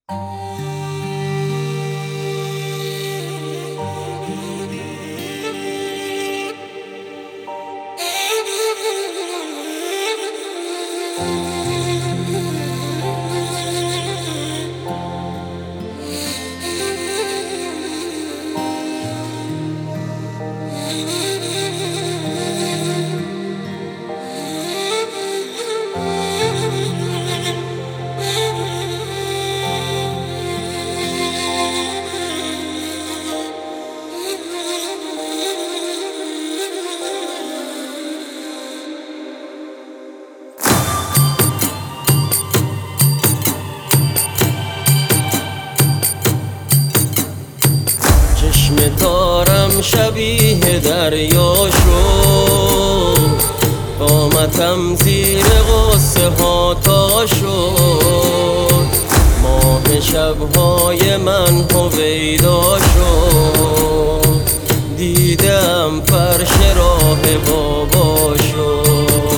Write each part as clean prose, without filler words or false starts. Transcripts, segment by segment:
چشم تارم شبیه دریا شد، قامتم زیر غصه ها تا شد. ماه شبهای من هویدا شد، دیدم فرش راه بابا شد.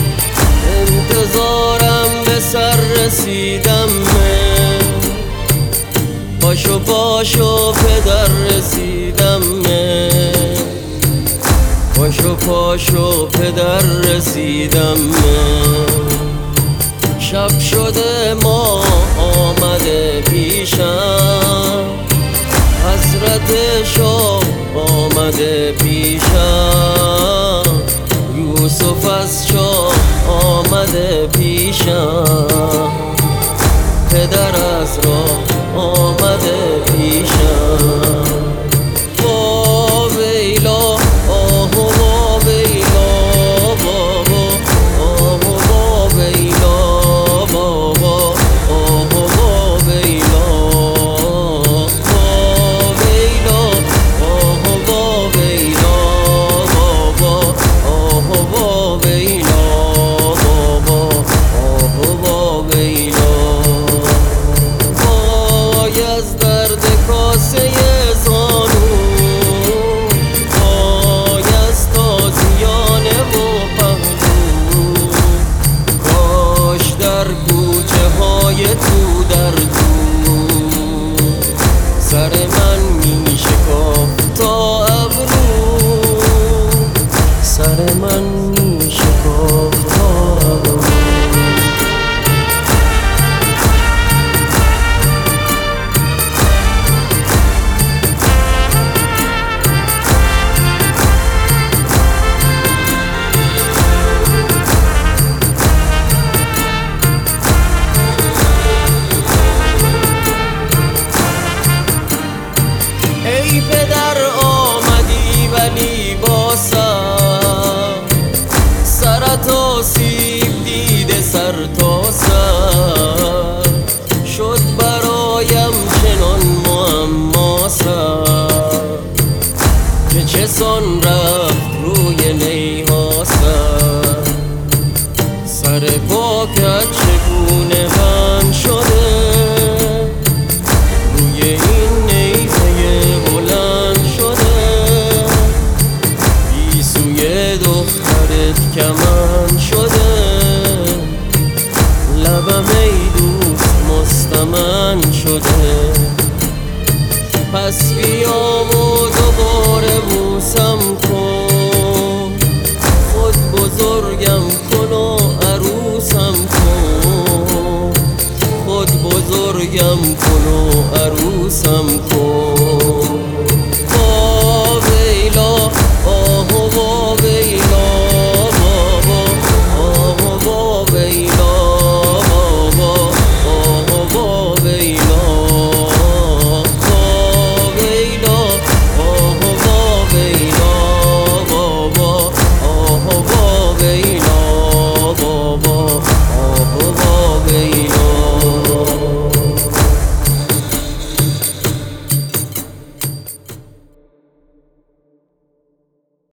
انتظارم به سر رسیدم، پاشو پاشو پدر رسیدم، پاشو پاشو پدر رسیدم. شب شده ما آمده پیشم، حضرت شاه آمده پیشم. یوسف از چاه آمده پیشم، پدر از راه آمده پیشم. وا ویلا آه وا ویلا بابا، آه وا ویلا بابا، آه وا ویلا. وا ویلا آه وا ویلا بابا، آه وا ویلا بابا، آه وا ویلا. از درد کاسه زانو، وای از تازیانه و پهلو. کاش در کوچه های تو در تو سر من می شکافت تا ابرو، سر من می شکافت تا ابرو. ای پدر آمدی ولی با سرت آسیب دیده سر تا سر. شد برایم چنان معما سر، که چسان رفت روی نیها سر پاکت چگونه بند شده روی این نیزه بلند شده. گیسوی دخترت کمند شده، لبم ای دوست مستمند شده. پس بیا و دوباره بوسم کن، خود بزرگم کن و عروسم کن. خود بزرگم کن و عروسم کن.